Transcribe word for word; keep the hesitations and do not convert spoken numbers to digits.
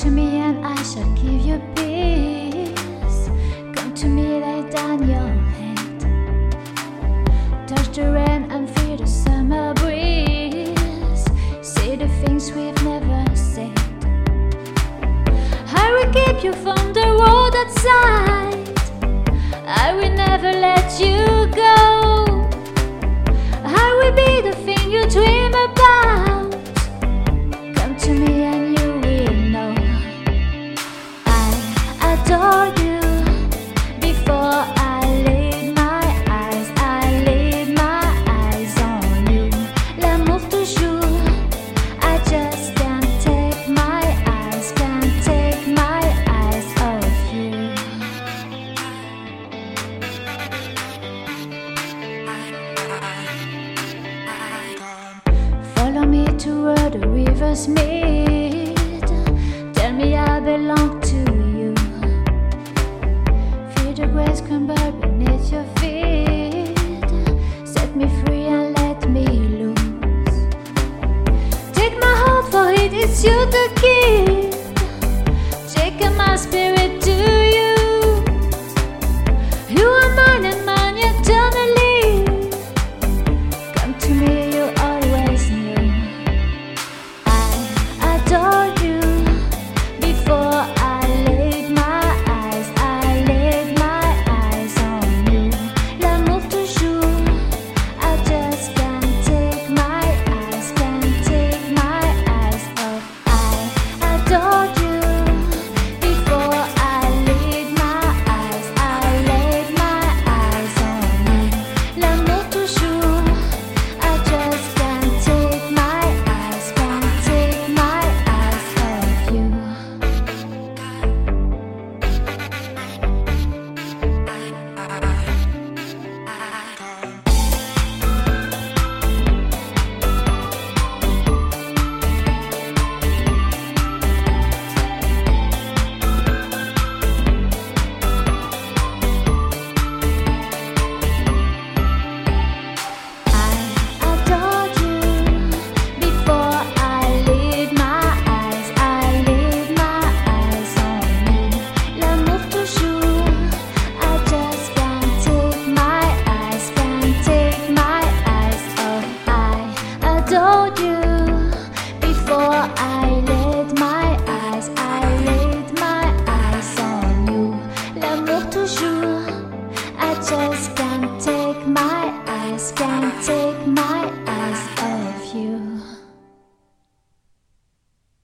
to me and I shall give you peace. Come to me, lay down your head. Touch the rain and feel the summer breeze. Say the things we've never said. I will keep you from the road outside. I will never let you go. I will be the thing you dream about. Come to me and you will know I adore you. Before I lay my eyes, I lay my eyes on you. L'amour toujours. I just can't take my eyes, can't take my eyes off you. Follow me to where the rivers meet. Tell me I belong